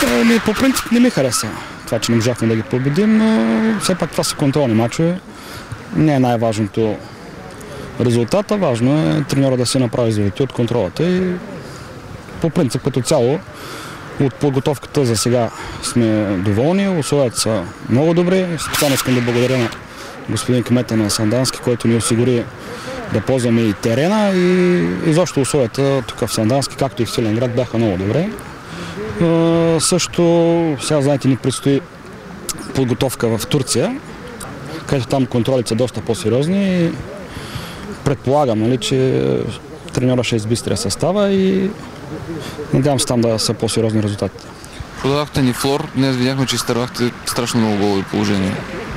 По принцип не ми хареса това, че не можахме да ги победим, но все пак това са контролни мачове. Не е най-важното резултата, важно е треньора да се направи изводите от контролата и по принцип като цяло от подготовката за сега сме доволни, условията са много добри. Специално искам да благодаря на господин кмета на Сандански, който ни осигури да ползваме и терена и изобщо условията тук в Сандански, както и в Свиленград, бяха много добре. Също сега знаете ни предстои подготовка в Турция, където там контролите са доста по-сериозни и предполагам, нали, че треньора ще избистря състава и надявам се там да са по-сериозни резултати. Продадохте ни флор, днес видяхме, че изтървахте страшно много голови положения.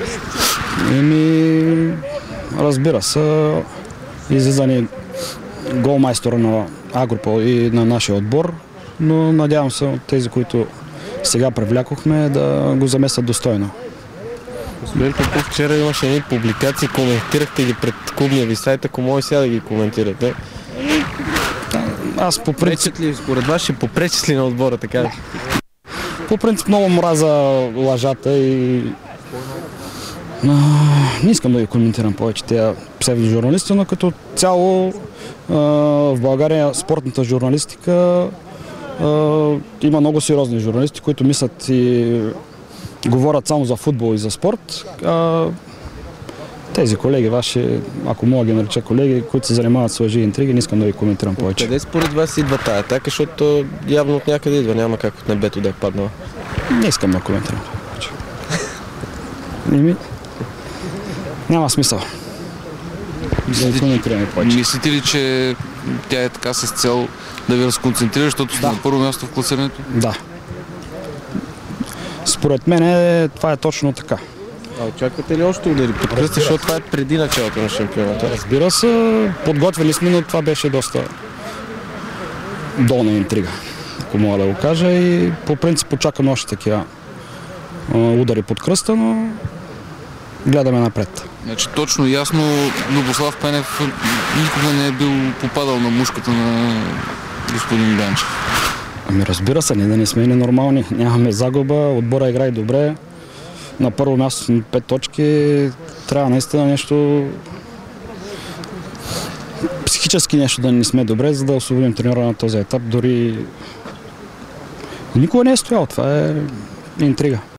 Разбира се, излиза ни голмайстора на Агропол и на нашия отбор, но надявам се от тези, които сега привлякохме, да го заместят достойно. Господин Попов, вчера имаше едни публикации, коментирахте ги пред клубния ви сайт, ако може сега да ги коментирате. Аз по принцип... Според вас ще попречат ли на отбора, така? По принцип много мраза лъжата и... Не искам да ги коментирам повече тези псевдожурналисти, но като цяло в България спортната журналистика има много сериозни журналисти, които мислят и говорят само за футбол и за спорт. Тези колеги ваши, ако мога да ги нареча колеги, които се занимават с лъжи и интриги, не искам да ги коментирам повече. Къде според вас идва тая атака, защото явно от някъде идва, няма как от небето да е паднала? Не искам да коментирам повече. Няма смисъл. Мислите ли, че тя е така с цел да ви разконцентрира, защото сте на първо място в класирането? Да. Според мен това е точно така. А очаквате ли още удари под кръста, защото това е преди началото на шампионата? Разбира се, подготвили сме, но това беше доста долна интрига, ако мога да го кажа, и по принцип очакваме още такива удари под кръста, но гледаме напред. Значи точно ясно, Любослав Пенев никога не е бил попадал на мушката на господин Ганчев. Разбира се, ние да не сме ненормални, нямаме загуба, отбора играе добре. На първо място 5 точки, трябва наистина нещо психически нещо да не сме добре, за да освободим треньора на този етап. Дори никога не е стоял, това е интрига.